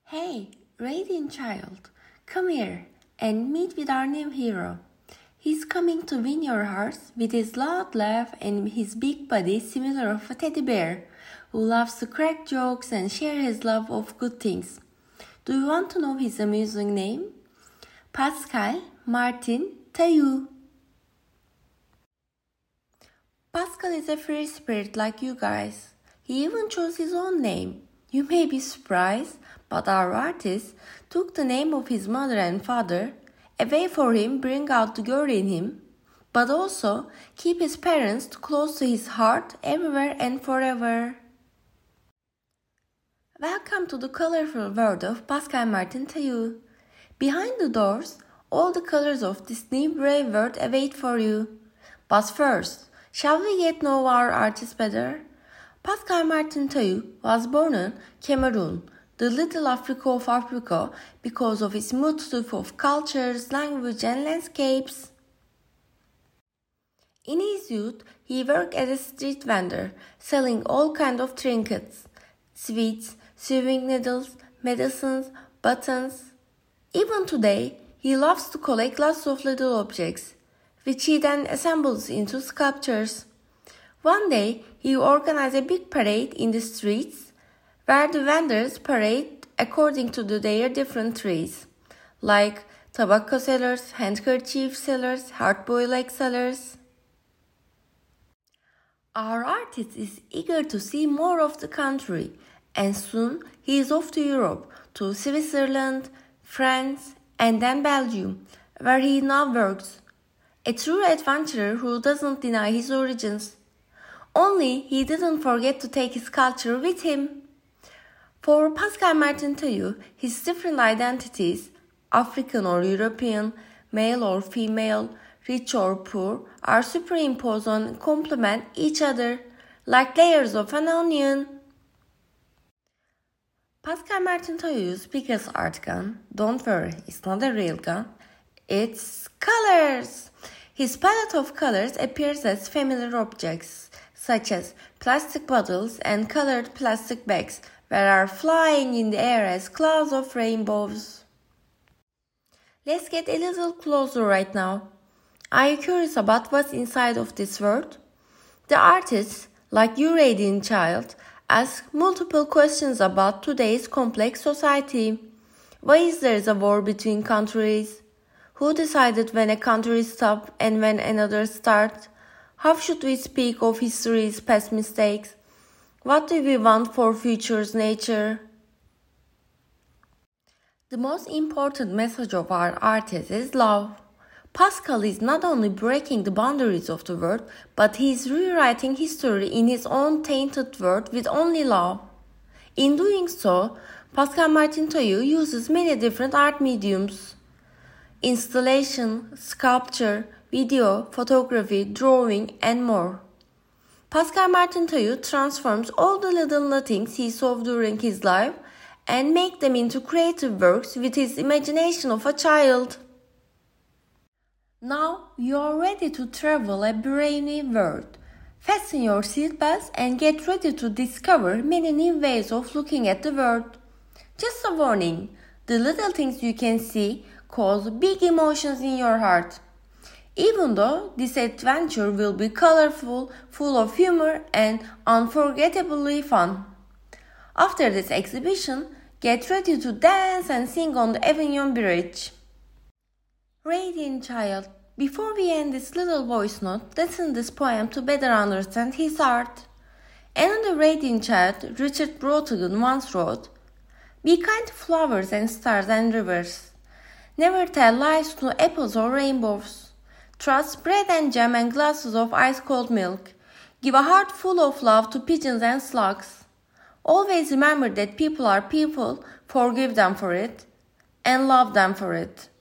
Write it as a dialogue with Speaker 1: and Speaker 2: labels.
Speaker 1: Hey, radiant child, come here and meet with our new hero. He's coming to win your hearts with his loud laugh and his big body similar of a teddy bear, who loves to crack jokes and share his love of good things. Do you want to know his amusing name? Pascal Martin Taillou. Pascal is a free spirit like you guys. He even chose his own name. You may be surprised, but our artist took the name of his mother and father, a way for him bring out the girl in him, but also keep his parents close to his heart everywhere and forever. Welcome to the colorful world of Pascal Martin Taillou. Behind the doors, all the colors of this new brave world await for you. But first, shall we get to know our artist better? Pascal Martin Taillou was born in Cameroon, the little Africa of Africa, because of its multitude of cultures, language and landscapes. In his youth, he worked as a street vendor, selling all kinds of trinkets, sweets, sewing needles, medicines, buttons. Even today, he loves to collect lots of little objects, which he then assembles into sculptures. One day, he organized a big parade in the streets, where the vendors parade according to their different trades, like tobacco sellers, handkerchief sellers, hard-boiled egg sellers. Our artist is eager to see more of the country, and soon he is off to Europe, to Switzerland, France, and then Belgium, where he now works. A true adventurer who doesn't deny his origins. Only he didn't forget to take his culture with him. For Pascal Martin Taillou, his different identities, African or European, male or female, rich or poor, are superimposed and complement each other like layers of an onion. Pascal Martin Taillou's biggest art gun, don't worry, it's not a real gun, it's colors. His palette of colors appears as familiar objects, such as plastic bottles and colored plastic bags, that are flying in the air as clouds of rainbows. Let's get a little closer right now. Are you curious about what's inside of this world? The artist, like you radiant child, asks multiple questions about today's complex society. Why is there a war between countries? Who decided when a country stops and when another starts? How should we speak of history's past mistakes? What do we want for future's nature? The most important message of our artist is love. Pascal is not only breaking the boundaries of the world, but he is rewriting history in his own tainted world with only love. In doing so, Pascal Martin Taillou uses many different art mediums: installation, sculpture, video, photography, drawing, and more. Pascal Martin Taillou transforms all the little nothings he saw during his life and make them into creative works with his imagination of a child. Now you are ready to travel a brave new world. Fasten your seatbelts and get ready to discover many new ways of looking at the world. Just a warning, the little things you can see cause big emotions in your heart. Even though this adventure will be colorful, full of humor, and unforgettably fun. After this exhibition, get ready to dance and sing on the Avignon Bridge. Radiant child, before we end this little voice note, listen this poem to better understand his art. Another radiant child, Richard Brautigan, once wrote, "Be kind to flowers and stars and rivers. Never tell lies to apples or rainbows. Trust bread and jam and glasses of ice-cold milk. Give a heart full of love to pigeons and slugs. Always remember that people are people, forgive them for it, and love them for it."